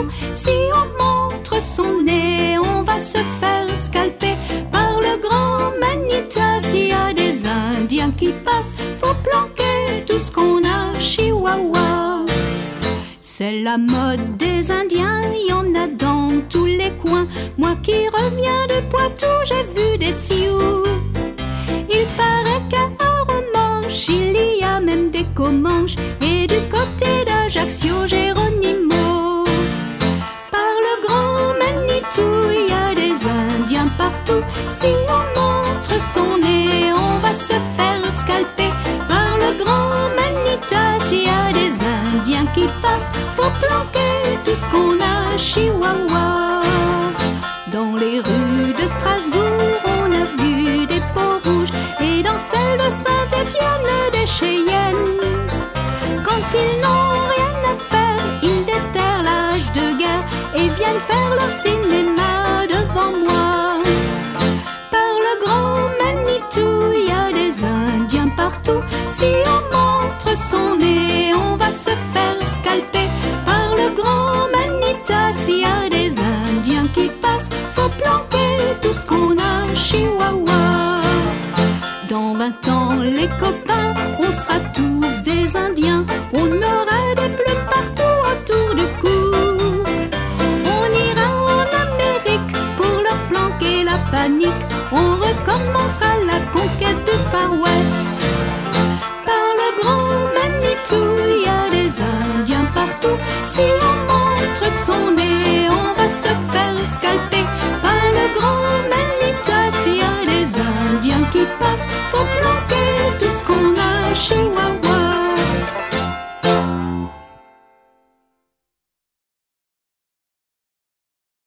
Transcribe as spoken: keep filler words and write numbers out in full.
partout. Si on montre son nez, on va se faire scalper par le grand Manita. S'il y a des Indiens qui passent, faut planquer tout ce qu'on a, chihuahua. C'est la mode des Indiens, y en a dans tous les coins. Moi qui reviens de Poitou, j'ai vu des Sioux. Il paraît qu'à Arromanches, il y a même des Comanches, et du côté d'Ajaccio, Géronimo. Par le grand Manitou, il y a des Indiens partout. Si on montre son nez, on va se faire scalper par le grand Manita. S'il y a des Indiens qui passent, faut planquer tout ce qu'on a, chihuahua. Dans les rues de Strasbourg, on a vu des peaux rouges, et dans celles de Saint-Étienne, des Cheyennes. Quand ils n'ont rien à faire, ils déterrent l'âge de guerre et viennent faire leur cinéma devant moi. Par le grand Manitou, il y a des Indiens partout. Si on montre son nez, on va se faire scalper par le grand Manita. S'il y a des Indiens qui passent, faut planquer tout ce qu'on a, chihuahua. Dans vingt ans, les copains, on sera tous des Indiens. On aura des plumes partout autour du cou. On ira en Amérique pour leur flanquer la panique. On recommencera la conquête du Far West. Par le grand Manitou, il y a des Indiens partout. Si on montre son nez, on va se faire scalper par le grand Manita. S'il y a des Indiens qui passent, faut planquer tout ce qu'on a, chihuahua.